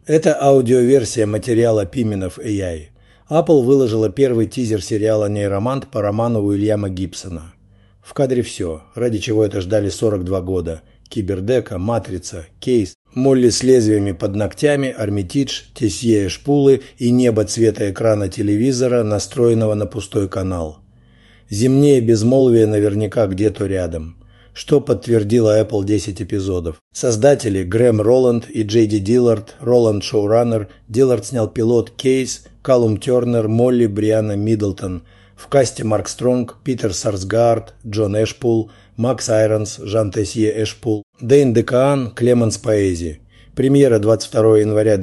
Это аудиоверсия материала Пименов AI. Apple выложила первый тизер сериала «Нейромант» по роману Уильяма Гибсона. В кадре все, ради чего это ждали 42 года. Кибердека, Матрица, Кейс, Молли с лезвиями под ногтями, Армитидж, Тесье Шпулы и небо цвета экрана телевизора, настроенного на пустой канал. Земнее безмолвие наверняка где-то рядом. Что подтвердила Apple 10 эпизодов. Создатели Грэм Роланд и Джей Ди Диллард, Роланд шоураннер, Диллард снял пилот Кейс, Калум Тернер, Молли Брианна Миддлтон. В касте Марк Стронг, Питер Сарсгаард, Джон Эшпул, Макс Айронс, Жан Тесье Эшпул, Дэйн Декаан, Клеменс Поэзи. Премьера 22 января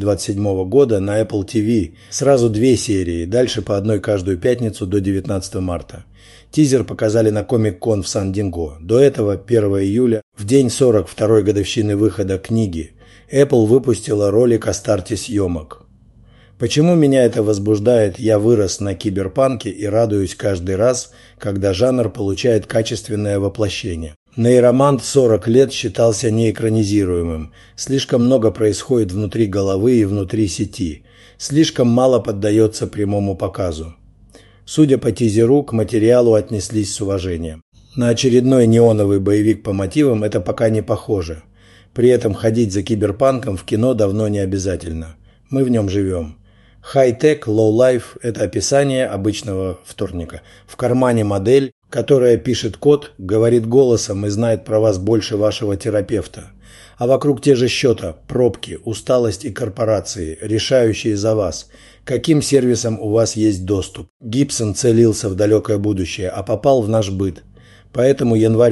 2027 года на Apple TV. Сразу 2 серии, дальше по одной каждую пятницу до 19 марта. Тизер показали на Комик-кон в Сан-Динго. До этого, 1 июля, в день 42-й годовщины выхода книги, Apple выпустила ролик о старте съемок. Почему меня это возбуждает? Я вырос на киберпанке и радуюсь каждый раз, когда жанр получает качественное воплощение. Нейромант 40 лет считался неэкранизируемым. Слишком много происходит внутри головы и внутри сети. Слишком мало поддается прямому показу. Судя по тизеру, к материалу отнеслись с уважением. На очередной неоновый боевик по мотивам это пока не похоже. При этом ходить за киберпанком в кино давно не обязательно. Мы в нем живем. High-tech, low-life – это описание обычного вторника. В кармане модель, которая пишет код, говорит голосом и знает про вас больше вашего терапевта. А вокруг те же счета, пробки, усталость и корпорации, решающие за вас, каким сервисом у вас есть доступ. Гибсон целился в далекое будущее, а попал в наш быт. Поэтому январь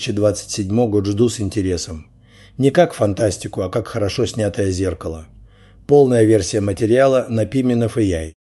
2027 год жду с интересом. Не как фантастику, а как хорошо снятое зеркало. Полная версия материала на Пименов AI.